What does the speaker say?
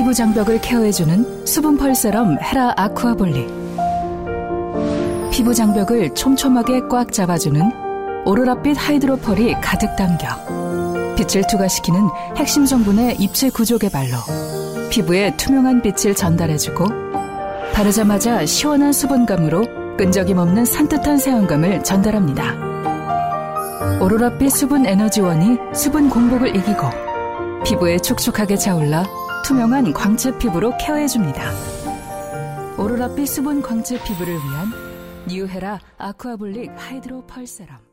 피부 장벽을 케어해주는 수분 펄 세럼 헤라 아쿠아볼릭. 피부 장벽을 촘촘하게 꽉 잡아주는 오로라빛 하이드로펄이 가득 담겨 빛을 투과시키는 핵심 성분의 입체 구조 개발로 피부에 투명한 빛을 전달해주고 바르자마자 시원한 수분감으로 끈적임 없는 산뜻한 세안감을 전달합니다. 오로라빛 수분 에너지원이 수분 공복을 이기고 피부에 촉촉하게 차올라 투명한 광채 피부로 케어해줍니다. 오로라빛 수분 광채 피부를 위한 뉴헤라 아쿠아볼릭 하이드로 펄 세럼.